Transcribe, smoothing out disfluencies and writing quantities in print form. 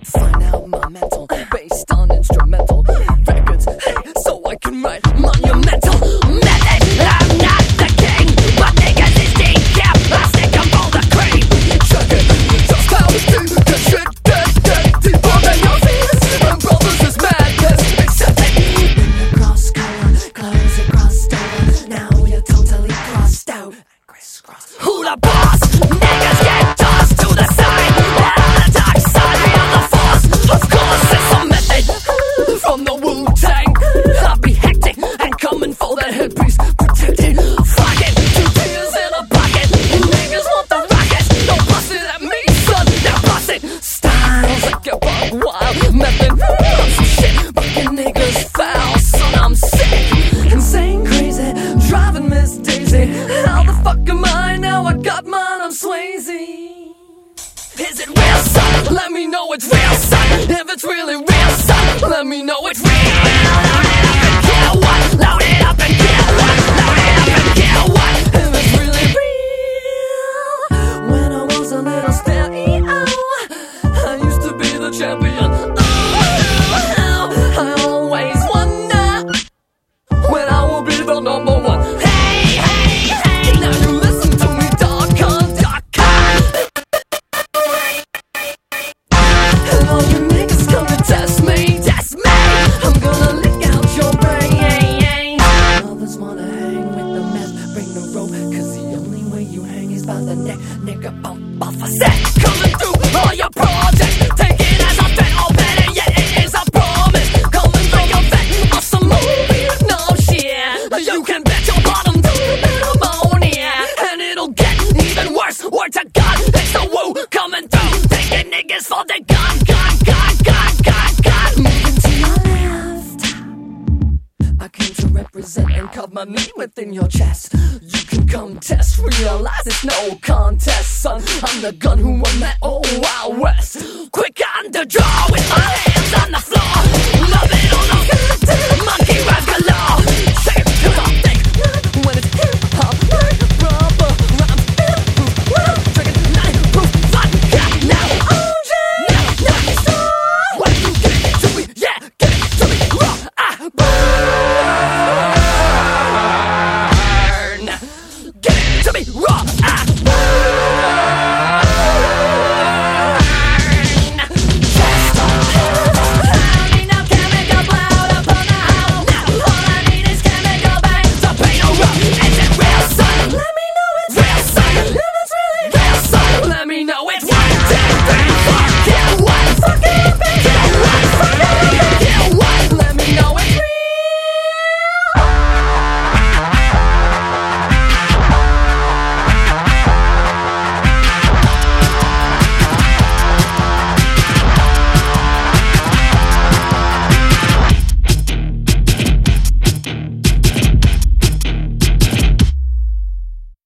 Find out my mental based on instrumental records, hey, so I can write monumental method. I'm not the king, but niggas is decaf. I stick 'em for the cream. Check it, just how we do the shit. Get deeper than your fears. And brothers is madness, accept it. Cross color, clothes are crossed over. Now you're totally crossed out. Crisscross. Who the boss? Niggas get tossed to the side. On the dark side, we are the force. Of course, it's a method from the Wu-Tang. I'll be hectic and coming for that headpiece. Protected, fuck it, 2 tears in a pocket. Niggas want the rockets, don't bust it at me, son. Now bust it. Styles like a bug wild method. I'm some shit, but you niggas foul, son. I'm sick, insane, crazy, driving Miss Daisy. How the fuck am I now? I got mine, I'm Swayze. Is it real, son? Let me know it's real, son. If it's really real, son, let me know it's real. Load it up and kill what? Load it up and kill what? Load it up and kill what? If it's really real. When I was a little stereo, I used to be the champion. I always wonder when I will be the number one. Hey, hey, hey, now you listen to me, dog con. And all you niggas come to test me, test me. I'm gonna lick out your brain. Others wanna hang with the meth, bring the rope, 'cause the only way you hang is by the neck. Nigga, bump off a set. Coming through all your projects, take it as a bet, or better yet, it is a promise. Coming through your vet, awesome movie, no shit. You can bet your bottom to pneumonia, and it'll get even worse. Word to God, it's the Wu coming through, taking niggas for the gun. Moving to your left, I came to represent and carve my name within your chest. You can come test, realize it's no contest, son. I'm the gun who won that old Wild West. Quick on the draw with my hand.